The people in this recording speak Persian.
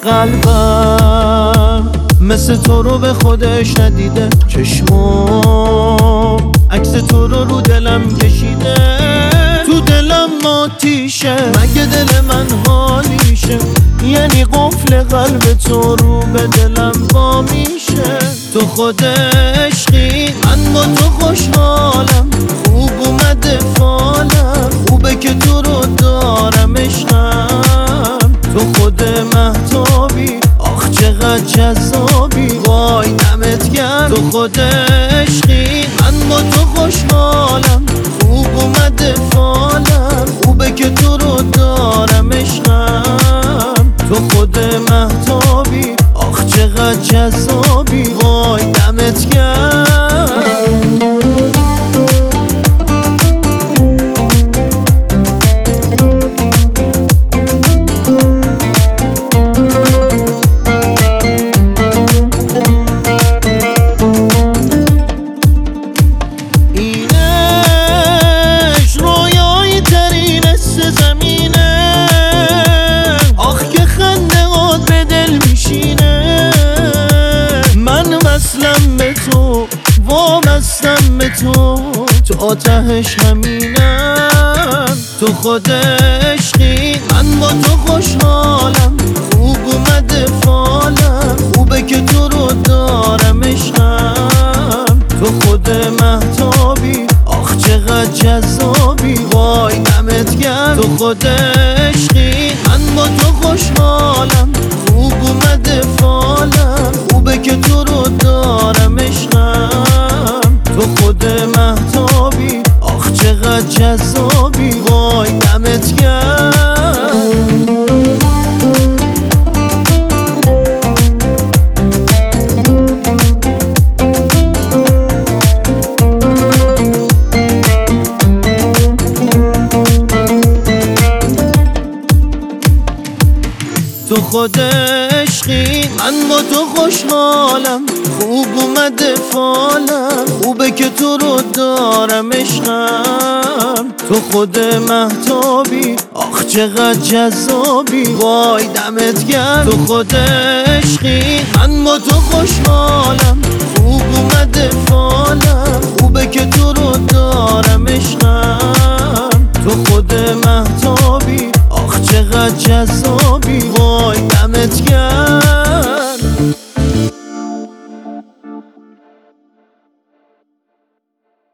قلبم مثل تو رو به خودش ندیده، چشمام عکس تو رو دلم کشیده، تو دلم آتیشه، مگه دل من حالیشه؟ یعنی قفل قلب تو رو به دلم وا میشه. تو خود عشقی، من با تو خوشحالم، خوب اومده فالم، خوبه که تو رو دارم عشقم. تو خود مهتابی، آخ چقدر جذابی، وای دمت گرم. تو خود عشقی، من با تو خوشحالم، خوب اومده فالم، خوبه که تو رو دارم عشقم. تو خود مهتابی، آخ چقدر جذابی، وای دمت گرم. وابستم به تو، تو آتش همینم. تو خود عشقی، من با تو خوشحالم، خوب اومده فالم، خوبه که تو رو دارم عشقم. تو خود مهتابی، آخ چقدر جذابی، وای دمت گرم. تو خود عشقی، من با تو خوشحالم، خوب اومده فالم، خوبه که تو رو دارم عشقم. تو خود مهتابی، آخ چقدر جذابی، وای دمت گرم. تو خود عشقی، من با تو خوشحالم، خوب اومده فالم، خوبه که تو رو دارم عشقم. تو خود مهتابی، آخ چقدر جذابی، وای دمت گرم. تو خود عشقی، من با تو خوشحالم، خوب اومده فالم، خوبه که تو رو دارم عشقم.